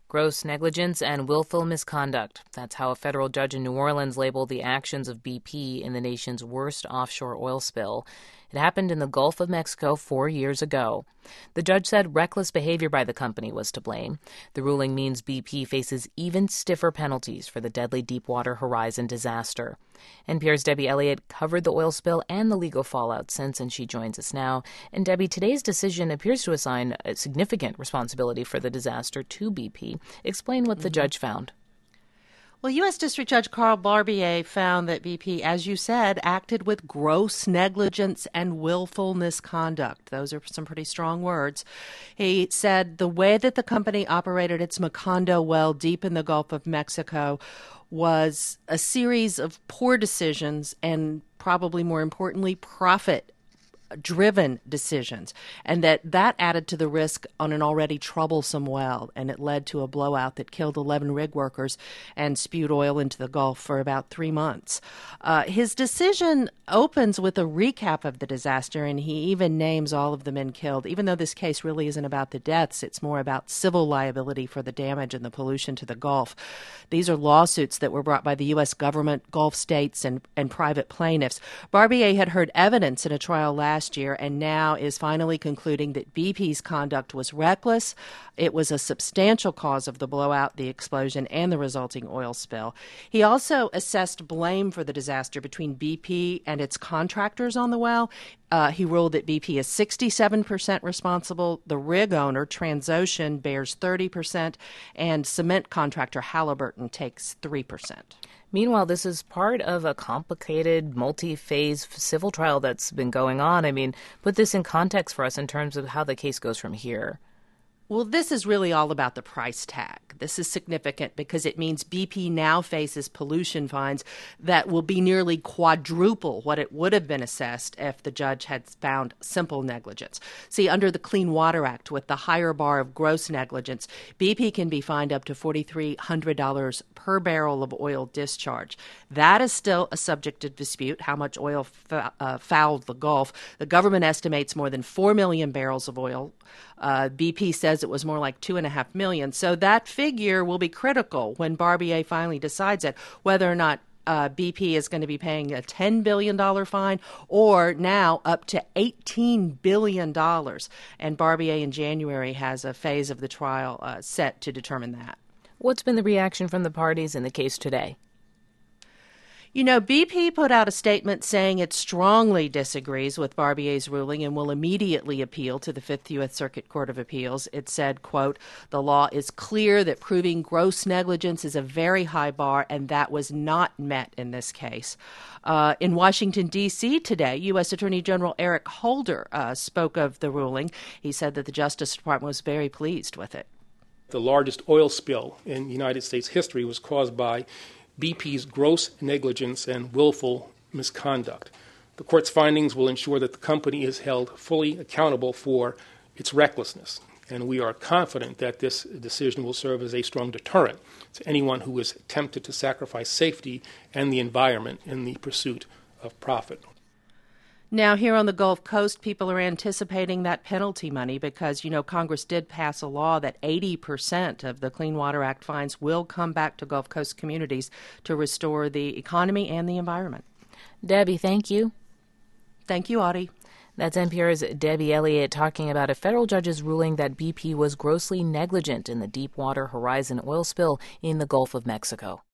Gross negligence and willful misconduct. That's how a federal judge in New Orleans labeled the actions of BP in the nation's worst offshore oil spill. It happened in the Gulf of Mexico 4 years ago. The judge said reckless behavior by the company was to blame. The ruling means BP faces even stiffer penalties for the deadly Deepwater Horizon disaster. NPR's Debbie Elliott covered the oil spill and the legal fallout since, and she joins us now. And Debbie, today's decision appears to assign a significant responsibility for the disaster to BP. Explain what the judge found. Well, U.S. District Judge Carl Barbier found that BP, as you said, acted with gross negligence and willful misconduct. Those are some pretty strong words. He said the way that the company operated its Macondo well deep in the Gulf of Mexico was a series of poor decisions and, probably more importantly, profit-driven decisions, and that added to the risk on an already troublesome well, and it led to a blowout that killed 11 rig workers and spewed oil into the Gulf for about 3 months. His decision opens with a recap of the disaster, and he even names all of the men killed. Even though this case really isn't about the deaths, it's more about civil liability for the damage and the pollution to the Gulf. These are lawsuits that were brought by the U.S. government, Gulf states, and private plaintiffs. Barbier had heard evidence in a trial last year and now is finally concluding that BP's conduct was reckless. It was a substantial cause of the blowout, the explosion, and the resulting oil spill. He also assessed blame for the disaster between BP and its contractors on the well. He ruled that BP is 67% responsible. The rig owner, Transocean, bears 30%, and cement contractor Halliburton takes 3%. Meanwhile, this is part of a complicated, multi-phase civil trial that's been going on. I mean, put this in context for us in terms of how the case goes from here. Well, this is really all about the price tag. This is significant because it means BP now faces pollution fines that will be nearly quadruple what it would have been assessed if the judge had found simple negligence. See, under the Clean Water Act, with the higher bar of gross negligence, BP can be fined up to $4,300 per barrel of oil discharge. That is still a subject of dispute, how much oil fouled the Gulf. The government estimates more than 4 million barrels of oil. BP says it was more like 2.5 million. So that figure will be critical when Barbier finally decides it, whether or not BP is going to be paying a $10 billion fine or now up to $18 billion. And Barbier in January has a phase of the trial set to determine that. What's been the reaction from the parties in the case today? You know, BP put out a statement saying it strongly disagrees with Barbier's ruling and will immediately appeal to the Fifth U.S. Circuit Court of Appeals. It said, quote, "The law is clear that proving gross negligence is a very high bar, and that was not met in this case." In Washington, D.C. today, U.S. Attorney General Eric Holder spoke of the ruling. He said that the Justice Department was very pleased with it. The largest oil spill in United States history was caused by BP's gross negligence and willful misconduct. The court's findings will ensure that the company is held fully accountable for its recklessness, and we are confident that this decision will serve as a strong deterrent to anyone who is tempted to sacrifice safety and the environment in the pursuit of profit. Now, here on the Gulf Coast, people are anticipating that penalty money because, you know, Congress did pass a law that 80% of the Clean Water Act fines will come back to Gulf Coast communities to restore the economy and the environment. Debbie, thank you. Thank you, Audie. That's NPR's Debbie Elliott talking about a federal judge's ruling that BP was grossly negligent in the Deepwater Horizon oil spill in the Gulf of Mexico.